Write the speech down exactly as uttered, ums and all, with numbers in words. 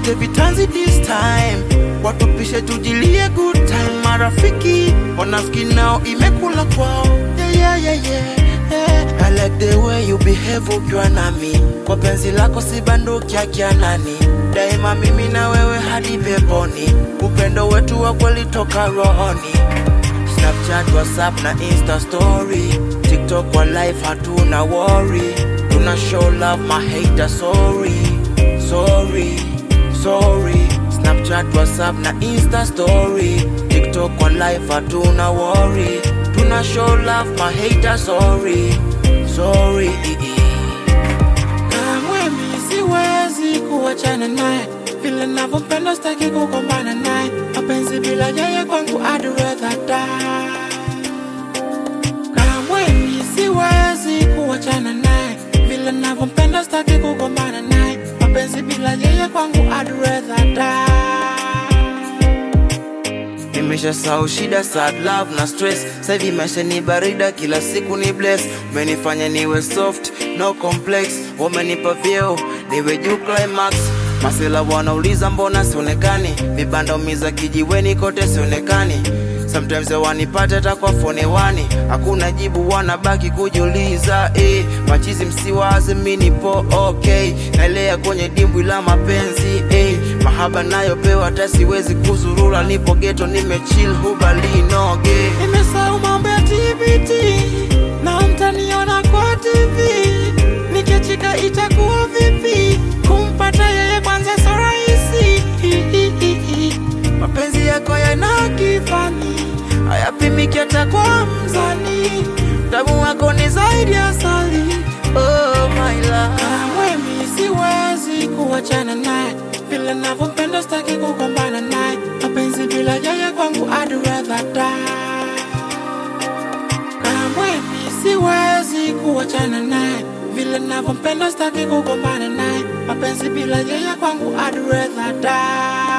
Tuache vitanzi this time, watupishe tujilie good time. Marafiki wanafiki nao imekula kwao. Yeah, yeah, yeah, yeah, yeah. I like the way you behave ukiwa nami, kwa penzi lako si banduki akia nani. Daima mimi na wewe hadi peponi, upendo wetu wa kweli toka rohoni. Snapchat, WhatsApp na Insta story, TikTok kwa life hatuna worry. Tuna show love my hater sorry, sorry, sorry. Snapchat, WhatsApp na Insta story, TikTok kwa life hatuna worry. Tuna show love my hater sorry, sorry. Kamwe mimi siwezi kuachana naye, vile ninavyopenda sitaki kugombana naye. Mapenzi bila yeye kwangu I'd rather die. Kamwe mimi siwezi kuachana naye, vile ninavyopenda sitaki kugombana naye. Mapenzi bila yeye kwangu I'd rather die. Nimesha sahau shida, sad love na stress. Sasa hivi maisha ni barida, kila siku ni bless. Umenifanya niwe soft, no complex. Umenipa vyeo, niwe juu climax. Masela wanauliza mbona sionekani, vibanda umiza kijiweni kote sionekani. Sometimes wanipata hata kwa phone wani, hakuna jibu wanabaki kujiuliza. Eh, machizi msiwaze mimi nipo okay, naelea kwenye dimbwi la mapenzi. Eh, mahaba nayo pewa hata siwezi kuzurura, nipo ghetto nimechill hubali noge. Nimesahau mambo ya T V T, na mtaniona kwa T V. Nikichika itakuwa vipi, kumpata yeye kwanza so rahisi. Mapenzi yako yana kifani, hayapimiki hata kwa mzani. Tamu wako ni zaidi ya asali, oh my love. Kamwe mimi siwezi kuachana naye, vile ninavyopenda sitaki kugombana naye. Mapenzi bila yeye kwangu I'd rather die. Kamwe mimi siwezi kuachana naye, vile ninavyopenda sitaki kugombana naye. Mapenzi bila yeye kwangu I'd rather die.